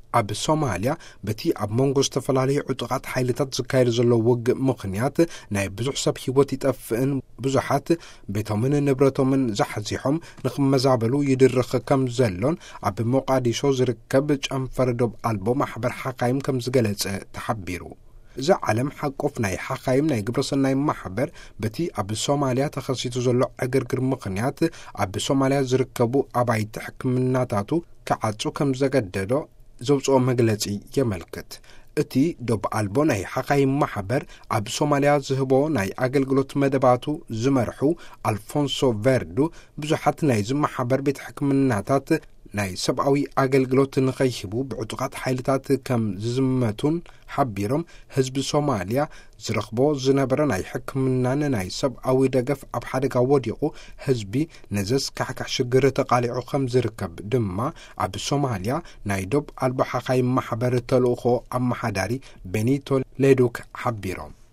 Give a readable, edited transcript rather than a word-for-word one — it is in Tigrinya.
ኣብ ሶማልያ በቲ ኣብ መንጎ ዝተፈላለዩ ዕጡቃት ሓይልታት ዝካየድ ዘሎ ውግእ ምኽንያት ናይ ብዙሕ ሰብ ሂወት ይጠፍእን ብዙሓት ቤቶምን ንብረቶምን ዘሕዚሖም ንኽመዛበሉ ይድርኽ ከም ዘሎን ኣብ ሞቃዲሾ ዝርከብ ጨንፈር ዶብ ኣልቦ ማሕበር ሓኻይም ከም ዝገለጸ ተሓቢሩ። እዚ ዓለም ሓቆፍ ናይ ሓኻይም ናይ ግብረሰናይ ማሕበር በቲ ኣብ ሶማልያ ተኸሲቱ ዘሎ ዕግርግር ምኽንያት ኣብ ሶማልያ ዝርከቡ ኣባይቲ ሕክምናታቱ ክዓጹ ከም ዘገደዶ ዘውፅኦ መግለጺ የመልክት። እቲ ዶብ ኣልቦ ናይ ሓኻይም ማሕበር ኣብ ሶማልያ ዝህቦ ናይ ኣገልግሎት መደባቱ ዝመርሑ ኣልፎንሶ ቨርዱ ብዙሓት ናይ ዝማሕበር ቤት ሕክምናታት ናይ ሰብኣዊ ኣገልግሎት ንኸይሂቡ ብዕጡቃት ሓይልታት ከም ዝዝመቱን ሓቢሮም ህዝቢ ሶማልያ ዝረኽቦ ዝነበረ ናይ ሕክምናን ናይ ሰብኣዊ ደገፍ ኣብ ሓደጋ ወዲቑ ህዝቢ ነዘስ ካሕካሕ ሽግር ተቓሊዑ ከም ዝርከብ ድማ ኣብ ሶማልያ ናይ ዶብ ኣልቦ ሓኻይም ማሕበር ተልእኾ ኣመሓዳሪ ቤኒቶ ሌዱክ ሓቢሮም።